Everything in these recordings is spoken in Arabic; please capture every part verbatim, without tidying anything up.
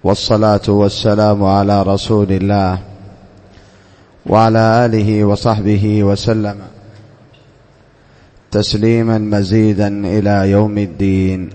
والصلاة والسلام على رسول الله وعلى آله وصحبه وسلم تسليما مزيدا إلى يوم الدين.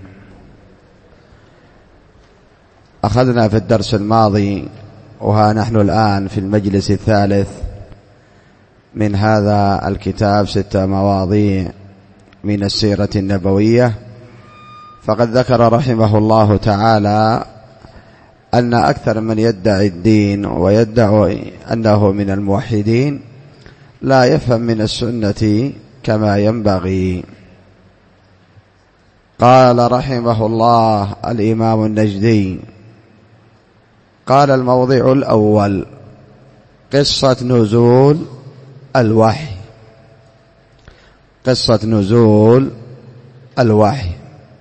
أخذنا في الدرس الماضي وها نحن الآن في المجلس الثالث من هذا الكتاب ستة مواضيع من السيرة النبوية، فقد ذكر رحمه الله تعالى أن أكثر من يدعي الدين ويدعي أنه من الموحدين لا يفهم من السنة كما ينبغي. قال رحمه الله الإمام النجدي: قال الموضع الأول: قصة نزول الوحي. قصة نزول الوحي.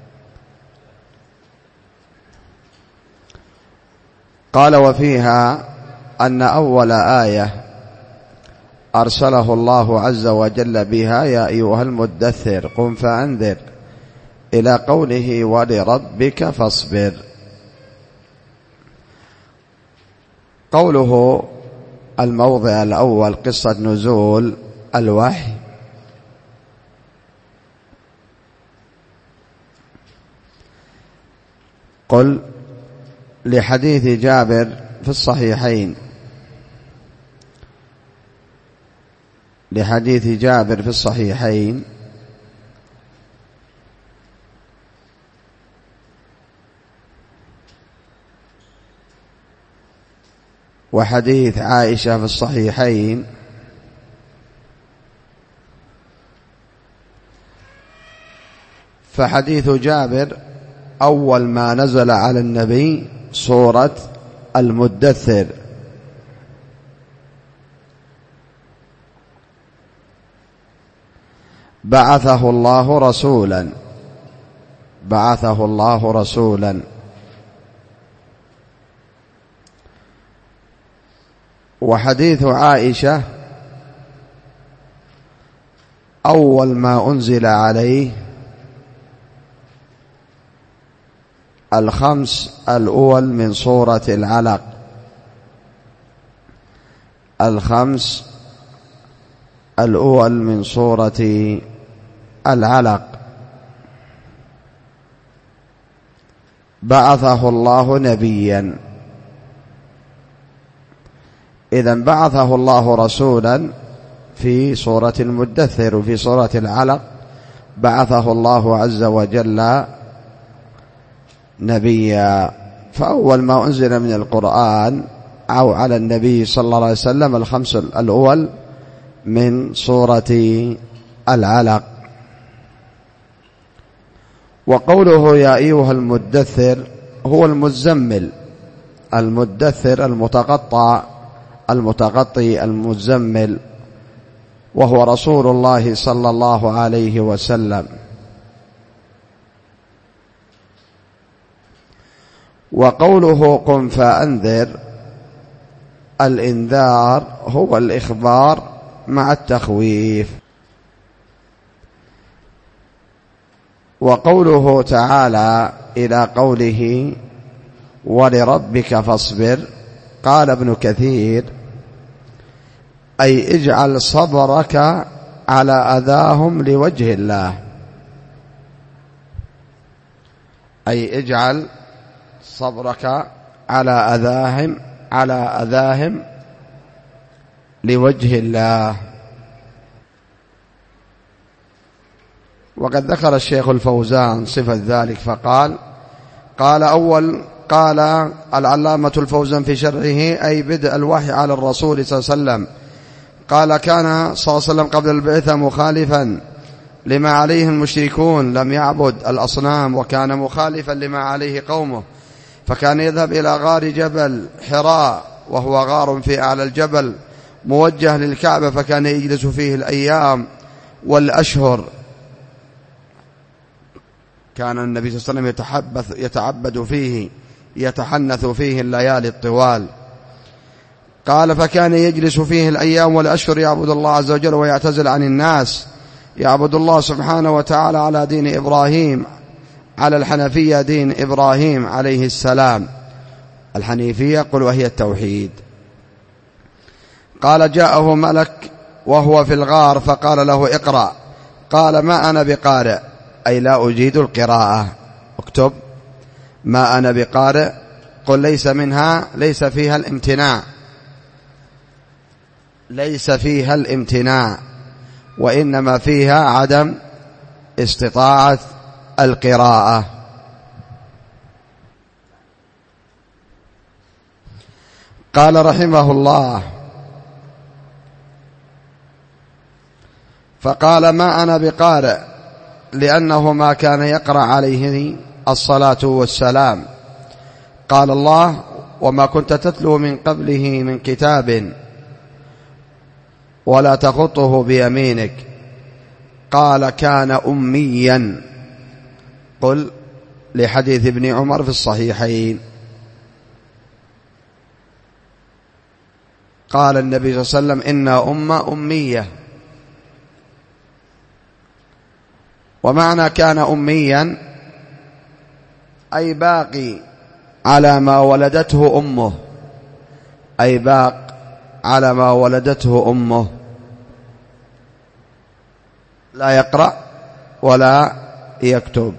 قال: وفيها أن أول آية أرسله الله عز وجل بها يا أيها المدثر قم فأنذر إلى قوله ولربك فاصبر. قوله الموضع الأول قصة نزول الوحي، قل لحديث جابر في الصحيحين لحديث جابر في الصحيحين وحديث عائشة في الصحيحين، فحديث جابر أول ما نزل على النبي سورة المدثر، بعثه الله رسولا بعثه الله رسولا وحديث عائشة أول ما أنزل عليه الخمس الأول من سورة العلق الخمس الأول من سورة العلق بعثه الله نبيا. إذن بعثه الله رسولا في سورة المدثر، وفي سورة العلق بعثه الله عز وجل نبيا. فأول ما أنزل من القرآن أو على النبي صلى الله عليه وسلم الخمس الأول من سورة العلق. وقوله يا أيها المدثر هو المزمل، المدثر المتقطع المتغطي المزمل، وهو رسول الله صلى الله عليه وسلم. وقوله قم فأنذر، الإنذار هو الإخبار مع التخويف. وقوله تعالى إلى قوله ولربك فاصبر، قال ابن كثير: أي اجعل صبرك على أذاهم لوجه الله، أي اجعل صبرك على أذاهم على أذاهم لوجه الله. وقد ذكر الشيخ الفوزان صفة ذلك فقال: قال أول قال العلامة الفوزان في شرحه أي بدء الوحي على الرسول صلى الله عليه وسلم. قال: كان صلى الله عليه وسلم قبل البعثة مخالفا لما عليه المشركون، لم يعبد الأصنام، وكان مخالفا لما عليه قومه، فكان يذهب إلى غار جبل حراء وهو غار في أعلى الجبل موجه للكعبة، فكان يجلس فيه الأيام والأشهر. كان النبي صلى الله عليه وسلم يتحبث يتعبد فيه يتحنث فيه الليالي الطوال. قال: فكان يجلس فيه الأيام والأشهر يعبد الله عز وجل ويعتزل عن الناس، يعبد الله سبحانه وتعالى على دين إبراهيم، على الحنفية دين إبراهيم عليه السلام، الحنيفية قل وهي التوحيد. قال جاءه ملك وهو في الغار فقال له اقرأ، قال ما أنا بقارئ، أي لا أجيد القراءة. اكتب ما أنا بقارئ، قل ليس منها ليس فيها الامتناع، ليس فيها الامتناع، وإنما فيها عدم استطاعة القراءة. قال رحمه الله فقال ما أنا بقارئ لأنه ما كان يقرأ عليه الصلاة والسلام. قال الله وما كنت تتلو من قبله من كتاب ولا تخطه بيمينك. قال كان أميا، قل لحديث ابن عمر في الصحيحين. قال النبي صلى الله عليه وسلم إنا أمة أمية. ومعنى كان أميا أي باقي على ما ولدته أمه، أي باق على ما ولدته أمه، لا يقرأ ولا يكتب.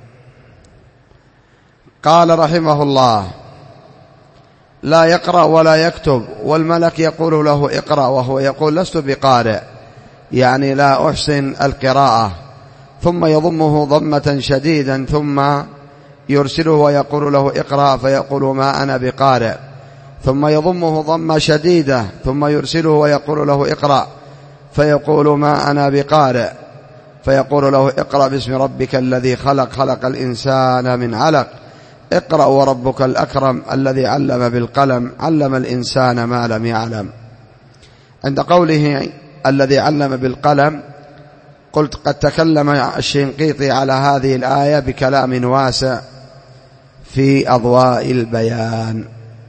قال رحمه الله لا يقرأ ولا يكتب، والملك يقول له اقرأ وهو يقول لست بقارئ، يعني لا أحسن القراءة، ثم يضمه ضمة شديدا ثم يرسله ويقول له اقرأ فيقول ما أنا بقارئ، ثم يضمه ضمة شديدة ثم يرسله ويقول له اقرأ فيقول ما أنا بقارئ، فيقول له اقرأ باسم ربك الذي خلق خلق الإنسان من علق، اقرأ وربك الأكرم الذي علم بالقلم علم الإنسان ما لم يعلم. عند قوله الذي علم بالقلم قلت قد تكلم الشنقيطي على هذه الآية بكلام واسع في أضواء البيان.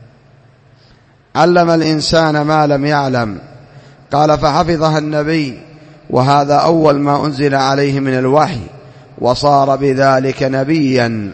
علم الإنسان ما لم يعلم، قال فحفظها النبي، وهذا أول ما أنزل عليه من الوحي، وصار بذلك نبيا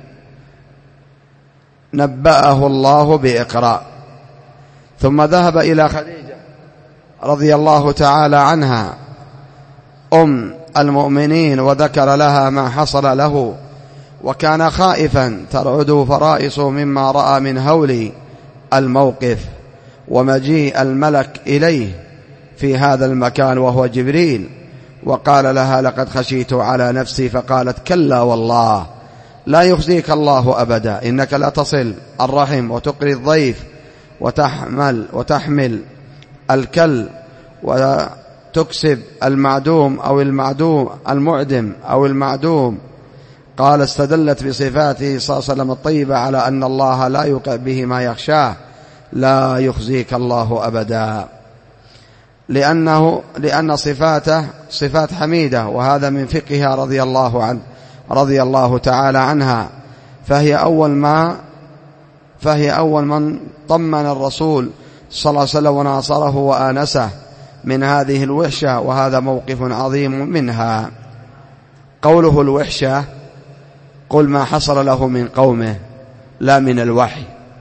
نبأه الله بإقراء. ثم ذهب إلى خديجة رضي الله تعالى عنها أم المؤمنين وذكر لها ما حصل له، وكان خائفا ترعده فرائصه مما رأى من هول الموقف ومجيء الملك إليه في هذا المكان وهو جبريل، وقال لها لقد خشيت على نفسي، فقالت كلا والله لا يخزيك الله أبدا، إنك لا تصل الرحم وتقري الضيف وتحمل وتحمل الكل وتكسب المعدوم أو المعدوم المعدم أو المعدوم. قال استدلت بصفاته صلى الله عليه وسلم الطيبة على أن الله لا يوقع به ما يخشاه، لا يخزيك الله أبدا، لأنه لأن صفاته صفات حميدة، وهذا من فقهها رضي الله عنه رضي الله تعالى عنها. فهي أول ما فهي أول من طمن الرسول صلى الله عليه وسلم وناصره وآنسه من هذه الوحشة، وهذا موقف عظيم منها. قوله الوحشة قل ما حصل له من قومه لا من الوحي،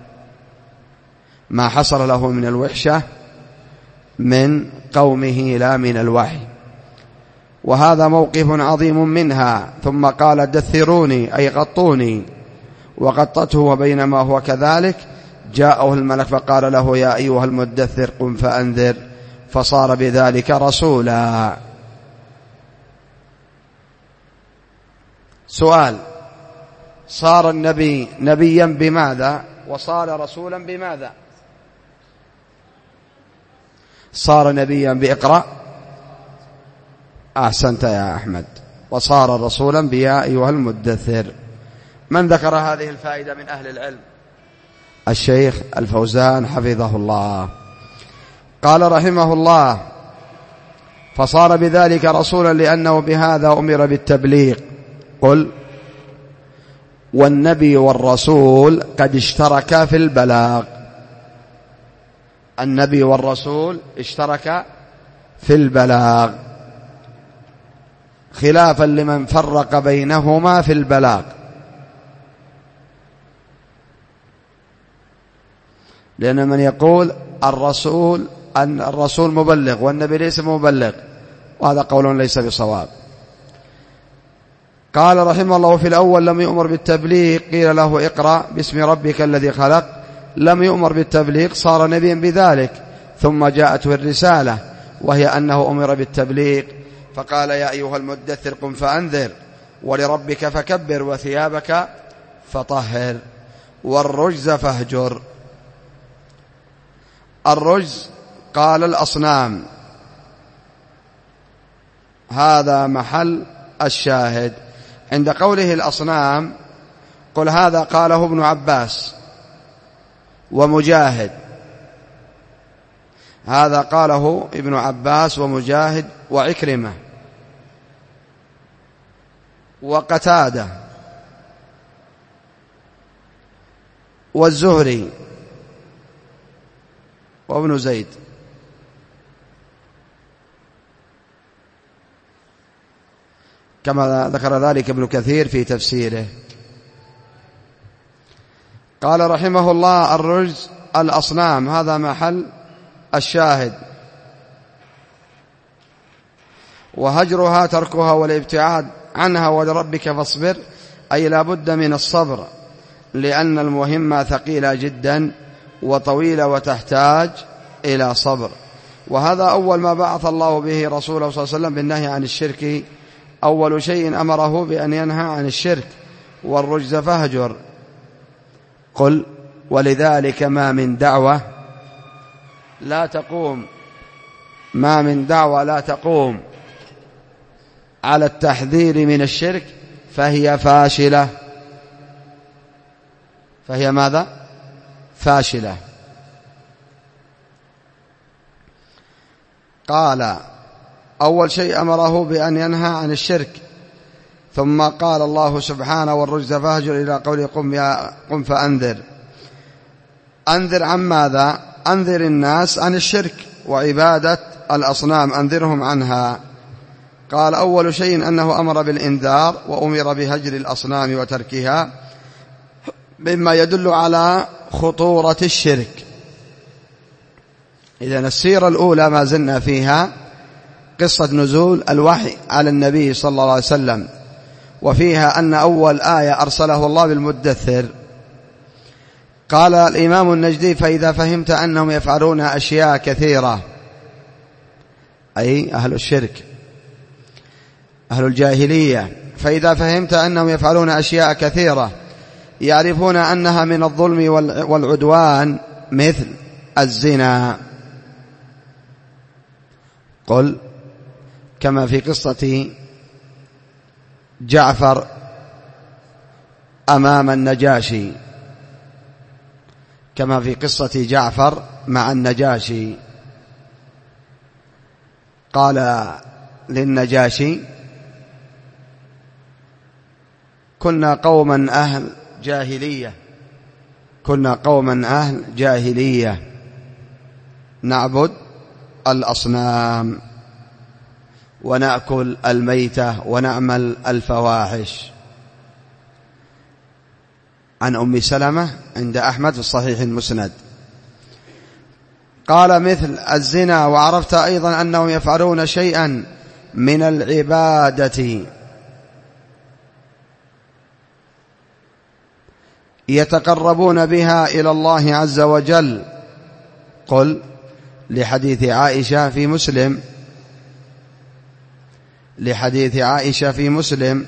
ما حصل له من الوحشة من قومه لا من الوحي، وهذا موقف عظيم منها. ثم قال دثروني أي غطوني، وغطته، وبينما هو كذلك جاءه الملك فقال له يا أيها المدثر قم فأنذر، فصار بذلك رسولا. سؤال: صار النبي نبيا بماذا وصار رسولا بماذا؟ صار نبيا بإقرأ، أحسنت يا أحمد، وصار رسولا بيا أيها المدثر. من ذكر هذه الفائدة من أهل العلم؟ الشيخ الفوزان حفظه الله. قال رحمه الله فصار بذلك رسولا لأنه بهذا أمر بالتبليغ. قل والنبي والرسول قد اشتركا في البلاغ، النبي والرسول اشتركا في البلاغ، خلافا لمن فرق بينهما في البلاغ. لأن من يقول الرسول أن الرسول مبلغ والنبي ليس مبلغ، وهذا قول ليس بصواب. قال رحمه الله: في الأول لم يؤمر بالتبليغ، قيل له اقرأ باسم ربك الذي خلق، لم يؤمر بالتبليغ، صار نبيا بذلك، ثم جاءته الرسالة وهي أنه أمر بالتبليغ، فقال: يا أيها المدثر قم فأنذر ولربك فكبر وثيابك فطهر والرجز فاهجر. الرجز قال الأصنام، هذا محل الشاهد. عند قوله الأصنام قل هذا قاله ابن عباس ومجاهد، هذا قاله ابن عباس ومجاهد وعكرمة وقتادة والزهري وابن زيد. كما ذكر ذلك ابن كثير في تفسيره. قال رحمه الله: الرجز الأصنام، هذا محل الشاهد. وهجرها تركها والابتعاد عنها ولربك فاصبر، أي لا بد من الصبر، لأن المهمة ثقيلة جدا وطويلة وتحتاج إلى صبر. وهذا أول ما بعث الله به رسوله صلى الله عليه وسلم بالنهي عن الشرك، أول شيء أمره بأن ينهى عن الشرك. والرجز فاهجر. قل ولذلك ما من دعوة لا تقوم ما من دعوة لا تقوم على التحذير من الشرك فهي فاشلة. فهي ماذا؟ فاشلة. قال: أول شيء أمره بأن ينهى عن الشرك، ثم قال الله سبحانه: والرجز فاهجر، إلى قوله قم, يا قم فأنذر. أنذر عن ماذا؟ أنذر الناس عن الشرك وعبادة الأصنام، أنذرهم عنها. قال: أول شيء أنه أمر بالإنذار وأمر بهجر الأصنام وتركها، مما يدل على خطورة الشرك. إذن السيرة الأولى ما زلنا فيها قصة نزول الوحي على النبي صلى الله عليه وسلم، وفيها أن أول آية أرسله الله بالمدثر. قال الإمام النجدي: فإذا فهمت أنهم يفعلون أشياء كثيرة، أي أهل الشرك أهل الجاهلية، فإذا فهمت أنهم يفعلون أشياء كثيرة يعرفون أنها من الظلم والعدوان مثل الزنا. قل كما في قصة جعفر أمام النجاشي، كما في قصة جعفر مع النجاشي، قال للنجاشي: كنا قوما أهل جاهلية كنا قوما أهل جاهلية نعبد الأصنام ونأكل الميتة ونعمل الفواحش. عن أم سلمة عند أحمد في الصحيح المسند. قال: مثل الزنا. وعرفت أيضا أنهم يفعلون شيئا من العبادة يتقربون بها إلى الله عز وجل. قل لحديث عائشة في مسلم لحديث عائشة في مسلم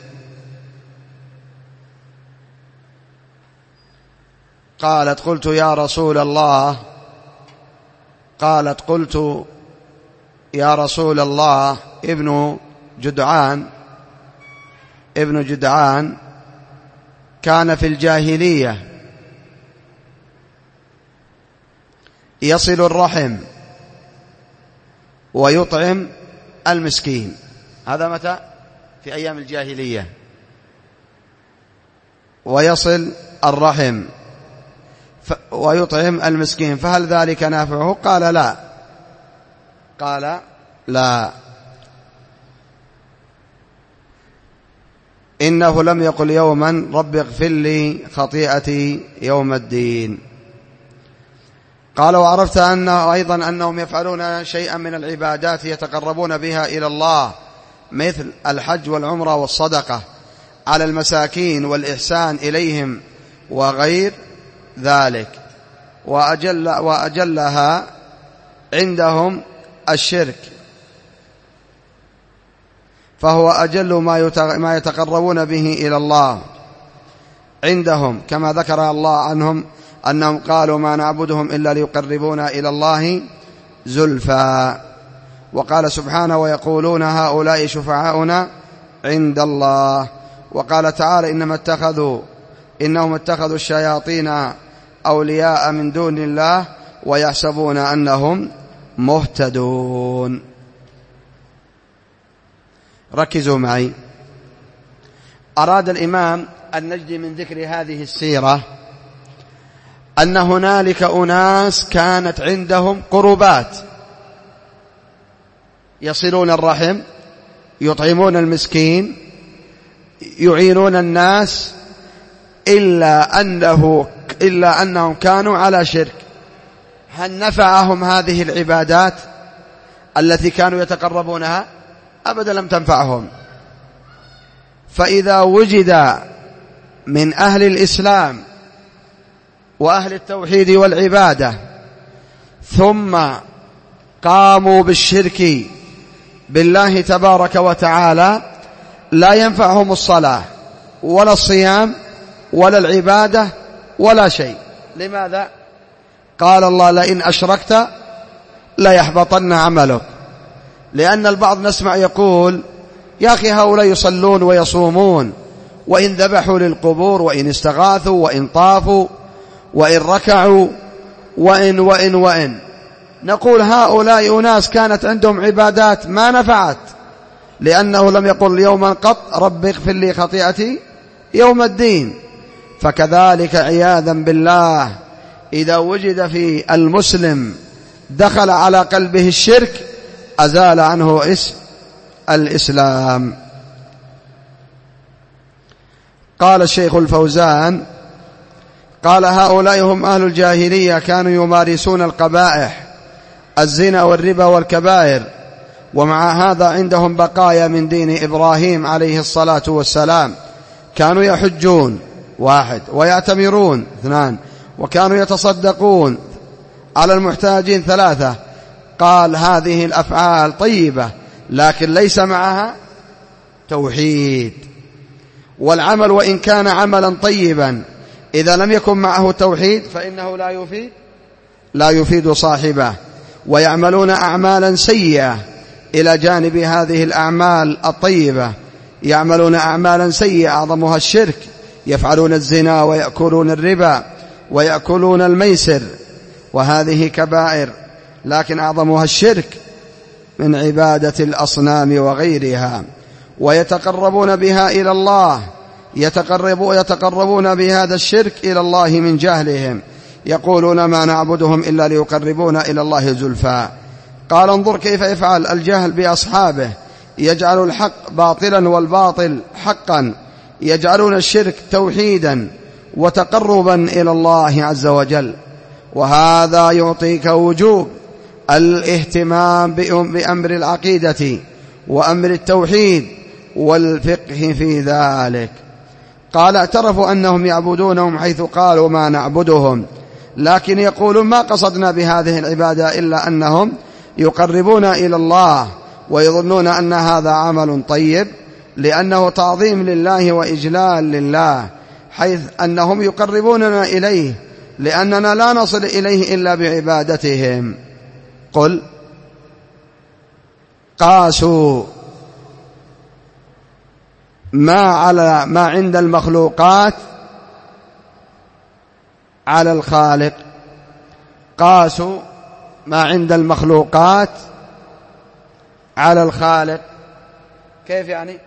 قالت: قلت يا رسول الله قالت قلت يا رسول الله ابن جدعان ابن جدعان كان في الجاهلية يصل الرحم ويطعم المسكين. هذا متى؟ في أيام الجاهلية. ويصل الرحم ويطعم المسكين، فهل ذلك نافعه؟ قال لا قال لا إنه لم يقل يوما رب اغفر لي خطيئتي يوم الدين. قال وعرفت أن أيضا أنهم يفعلون شيئا من العبادات يتقربون بها إلى الله مثل الحج والعمرة والصدقة على المساكين والإحسان إليهم وغير ذلك، وأجل وأجلها عندهم الشرك، فهو أجل ما يتقربون به إلى الله عندهم، كما ذكر الله عنهم أنهم قالوا ما نعبدهم إلا ليقربونا إلى الله زلفى. وقال سبحانه ويقولون هؤلاء شفعاؤنا عند الله. وقال تعالى إنما اتخذوا إنهم اتخذوا الشياطين أولياء من دون الله ويحسبون أنهم مهتدون. ركزوا معي. أراد الإمام أن نجد من ذكر هذه السيرة أن هنالك أناس كانت عندهم قربات، يصلون الرحم، يطعمون المسكين، يعينون الناس، إلا أنه إلا أنهم كانوا على شرك. هل نفعهم هذه العبادات التي كانوا يتقربونها؟ أبدا لم تنفعهم. فإذا وجد من أهل الإسلام وأهل التوحيد والعبادة ثم قاموا بالشرك بالله تبارك وتعالى لا ينفعهم الصلاة ولا الصيام ولا العبادة ولا شيء. لماذا؟ قال الله لئن أشركت ليحبطن عملك. لأن البعض نسمع يقول يا أخي هؤلاء يصلون ويصومون، وإن ذبحوا للقبور، وإن استغاثوا، وإن طافوا، وإن ركعوا، وإن وإن وإن نقول هؤلاء أناس كانت عندهم عبادات ما نفعت، لأنه لم يقل يوما قط رب اغفر لي خطيئتي يوم الدين. فكذلك عياذا بالله إذا وجد في المسلم دخل على قلبه الشرك أزال عنه اسم الإسلام. قال الشيخ الفوزان قال هؤلاء هم أهل الجاهلية، كانوا يمارسون القبائح الزنا والربا والكبائر، ومع هذا عندهم بقايا من دين إبراهيم عليه الصلاة والسلام. كانوا يحجون واحد، ويعتمرون اثنان، وكانوا يتصدقون على المحتاجين ثلاثة. قال هذه الأفعال طيبة لكن ليس معها توحيد. والعمل وإن كان عملا طيبا إذا لم يكن معه توحيد فإنه لا يفيد لا يفيد صاحبه. ويعملون أعمالا سيئة إلى جانب هذه الأعمال الطيبة، يعملون أعمالا سيئة أعظمها الشرك، يفعلون الزنا ويأكلون الربا ويأكلون الميسر، وهذه كبائر، لكن أعظمها الشرك من عبادة الأصنام وغيرها. ويتقربون بها إلى الله، يتقربون, يتقربون بهذا الشرك إلى الله من جهلهم، يقولون ما نعبدهم إلا ليقربونا إلى الله زلفى. قال انظر كيف يفعل الجهل بأصحابه، يجعل الحق باطلا والباطل حقا، يجعلون الشرك توحيدا وتقربا إلى الله عز وجل. وهذا يعطيك وجوب الاهتمام بأمر العقيدة وأمر التوحيد والفقه في ذلك. قال اعترفوا أنهم يعبدونهم حيث قالوا ما نعبدهم، لكن يقولون ما قصدنا بهذه العبادة إلا أنهم يقربون إلى الله، ويظنون أن هذا عمل طيب لأنه تعظيم لله وإجلال لله، حيث أنهم يقربوننا إليه لأننا لا نصل إليه إلا بعبادتهم. قل قاسوا ما على ما عند المخلوقات على الخالق. قاسوا ما عند المخلوقات على الخالق. كيف يعني؟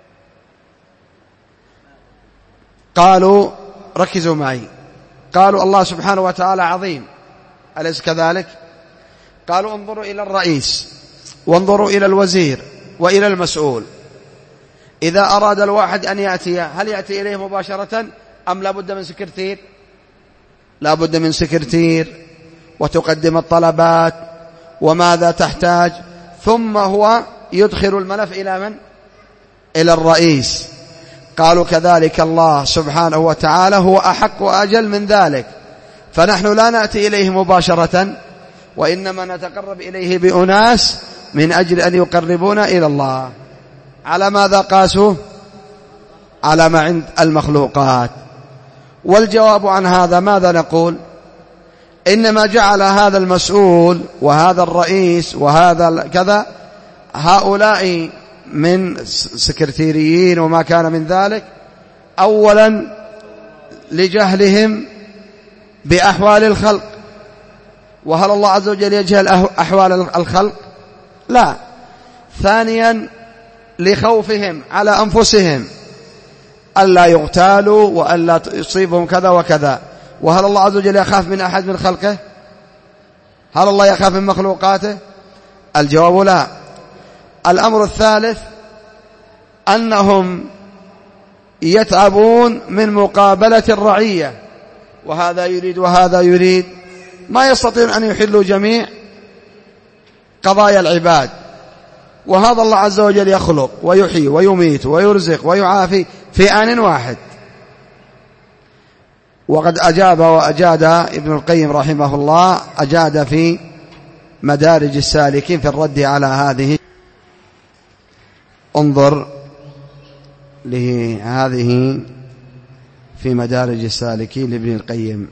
قالوا ركزوا معي، قالوا الله سبحانه وتعالى عظيم، أليس كذلك؟ قالوا انظروا إلى الرئيس وانظروا إلى الوزير وإلى المسؤول، إذا أراد الواحد أن يأتي هل يأتي إليه مباشرة أم لا بد من سكرتير؟ لا بد من سكرتير، وتقدم الطلبات وماذا تحتاج، ثم هو يدخل الملف إلى من؟ إلى الرئيس. قالوا كذلك الله سبحانه وتعالى هو أحق وأجل من ذلك، فنحن لا نأتي إليه مباشرة، وإنما نتقرب إليه بأناس من أجل أن يقربونا إلى الله. على ماذا قاسوا؟ على ما عند المخلوقات. والجواب عن هذا ماذا نقول؟ إنما جعل هذا المسؤول وهذا الرئيس وهذا كذا هؤلاء من سكرتيريين وما كان من ذلك، أولا لجهلهم بأحوال الخلق، وهل الله عز وجل يجهل أحوال الخلق؟ لا. ثانيا لخوفهم على أنفسهم ألا يغتالوا وألا يصيبهم كذا وكذا، وهل الله عز وجل يخاف من أحد من خلقه؟ هل الله يخاف من مخلوقاته؟ الجواب لا. الأمر الثالث أنهم يتعبون من مقابلة الرعية، وهذا يريد وهذا يريد، ما يستطيعون أن يحلوا جميع قضايا العباد، وهذا الله عز وجل يخلق ويحيي ويميت ويرزق ويعافي في آن واحد. وقد أجاب وأجاد ابن القيم رحمه الله، أجاد في مدارج السالكين في الرد على هذه. انظر لهذه في مدارج السالكين لابن القيم.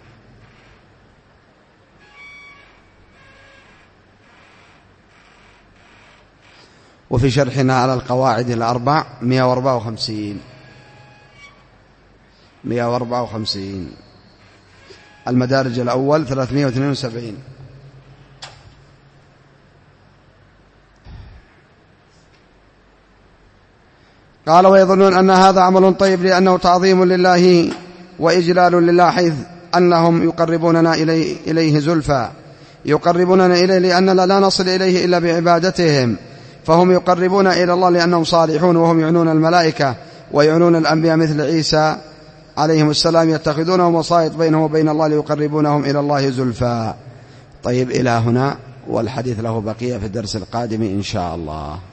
وفي شرحنا على القواعد الأربع مئة وأربعة وخمسين مئة وأربعة وخمسين. المدارج الأول ثلاثمئة واثنين وسبعين. قال ويظنون أن هذا عمل طيب لأنه تعظيم لله وإجلال لله، حيث أنهم يقربوننا إليه, إليه زلفى، يقربوننا إليه لأننا لا نصل إليه إلا بعبادتهم، فهم يقربون إلى الله لأنهم صالحون، وهم يعنون الملائكة ويعنون الأنبياء مثل عيسى عليهم السلام، يتخذونهم وسائط بينهم وبين الله ليقربونهم إلى الله زلفى. طيب إلى هنا، والحديث له بقية في الدرس القادم إن شاء الله.